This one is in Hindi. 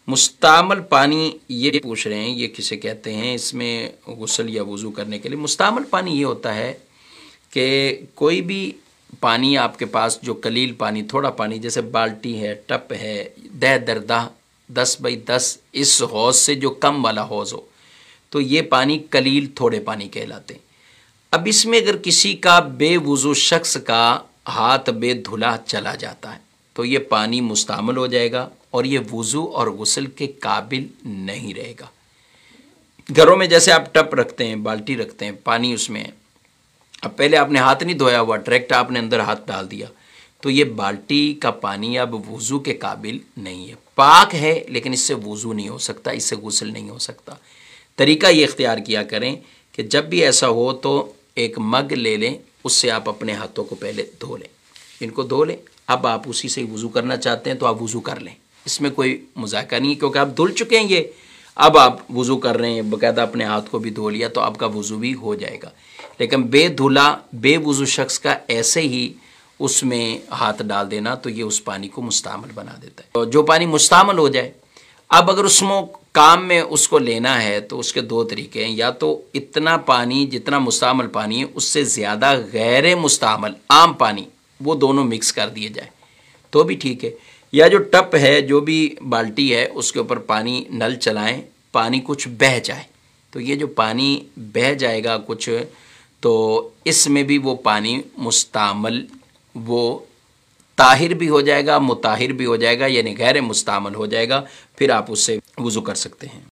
मुस्तामल पानी ये पूछ रहे हैं, ये किसे कहते हैं, इसमें गुस्ल या वज़ू करने के लिए मुस्तामल पानी ये होता है कि कोई भी पानी आपके पास जो कलील पानी, थोड़ा पानी, जैसे बाल्टी है, टप है, दह दरदा 10 बाई 10, इस हौज़ से जो कम वाला हौज़ हो, तो ये पानी कलील थोड़े पानी कहलाते हैं। अब इसमें अगर किसी का बेवुज़ू शख्स का हाथ बेधुला चला जाता है तो ये पानी मुस्तामल हो जाएगा और ये वुज़ू और गुस्ल के काबिल नहीं रहेगा। घरों में जैसे आप टप रखते हैं, बाल्टी रखते हैं, पानी उसमें है, अब पहले आपने हाथ नहीं धोया हुआ, डायरेक्ट आपने अंदर हाथ डाल दिया, तो ये बाल्टी का पानी अब वुज़ू के काबिल नहीं है। पाक है लेकिन इससे वुज़ू नहीं हो सकता, इससे गुस्ल नहीं हो सकता। तरीका ये इख्तियार किया करें कि जब भी ऐसा हो तो एक मग ले लें, उससे आप अपने हाथों को पहले धो लें, इनको धो लें। अब आप उसी से वुज़ू करना चाहते हैं तो आप वुज़ू कर लें, इसमें कोई मजाका नहीं है, क्योंकि आप धुल चुके हैं ये। अब आप वुज़ू कर रहे हैं, बाकायदा अपने हाथ को भी धो लिया, तो आपका वुज़ू भी हो जाएगा। लेकिन बेधुला बेवुज़ू शख्स का ऐसे ही उसमें हाथ डाल देना तो ये उस पानी को मुस्तामल बना देता है। तो जो पानी मुस्तामल हो जाए, अब अगर उसमें काम में उसको लेना है तो उसके दो तरीके हैं, या तो इतना पानी जितना मुस्तामल पानी है उससे ज़्यादा गैर मुस्तामल आम पानी, वो दोनों मिक्स कर दिए जाए तो भी ठीक है, या जो टप है, जो भी बाल्टी है, उसके ऊपर पानी नल चलाएं, पानी कुछ बह जाए, तो ये जो पानी बह जाएगा कुछ, तो इसमें भी वो पानी मुस्तामल, वो ताहिर भी हो जाएगा, मुताहिर भी हो जाएगा, यानी गैर मुस्तामल हो जाएगा, फिर आप उससे वुज़ू कर सकते हैं।